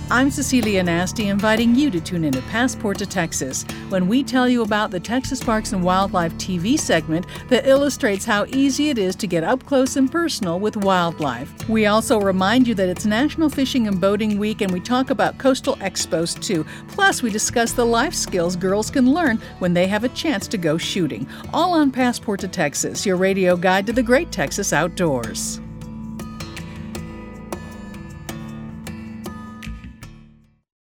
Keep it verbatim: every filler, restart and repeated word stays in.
I'm Cecilia Nasty, inviting you to tune in to Passport to Texas, when we tell you about the Texas Parks and Wildlife T V segment that illustrates how easy it is to get up close and personal with wildlife. We also remind you that it's National Fishing and Boating Week, and we talk about coastal expos too. Plus, we discuss the life skills girls can learn when they have a chance to go shooting. All on Passport to Texas, your radio guide to the great Texas outdoors.